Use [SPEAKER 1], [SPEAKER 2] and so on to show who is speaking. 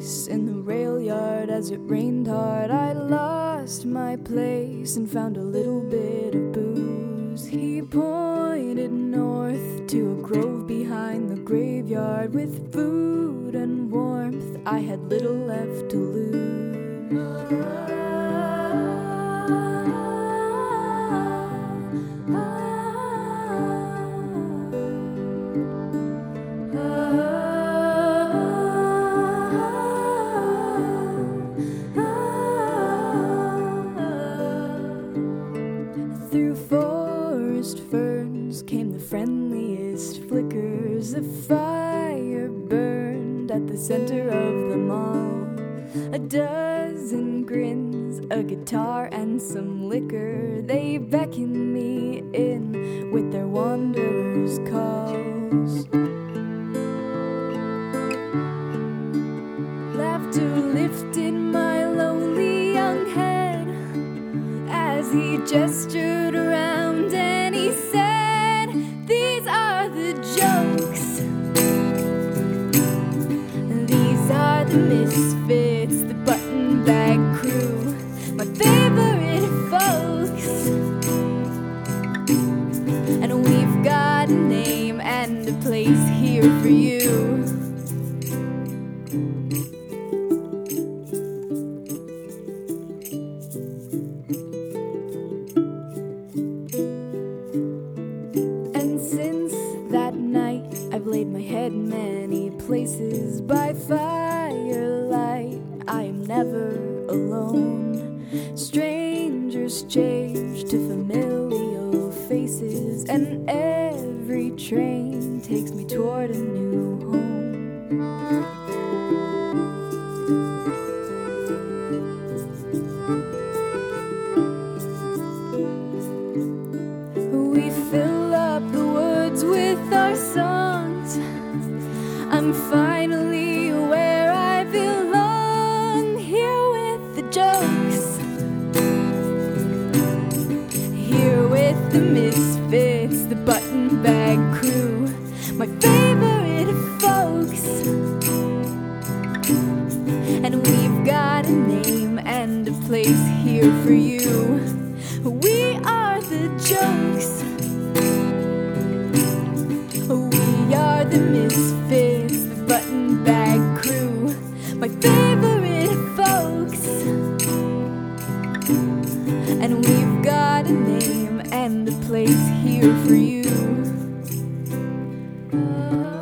[SPEAKER 1] place in the rail yard. As it rained hard, I lost my place and found a little bit of booze. He pointed north to a grove behind the graveyard. With food and warmth, I had little left to lose. Through forest ferns came the friendliest flickers. The fire burned at the center of the mall. A dozen grins, a guitar and some liquor. They beckoned me in with their wanderer's calls. Laughter lifted my lonely young head as he gestured around and he said, "These are the jokes. These are the misfits, the button bag crew, my favorite folks. And we've got a name and a place here for you." Since that night, I've laid my head many places by firelight. I am never alone. Strangers change to familial faces, and every train takes me toward a new home. We fill up the woods with our songs. I'm finally where I belong, here with the jokes, here with the misfits, the button bag crew, my favorite folks. And we've got a name and a place here for you. We are the jokes. We are the misfits, the button bag crew, my favorite folks. And we've got a name and a place here for you.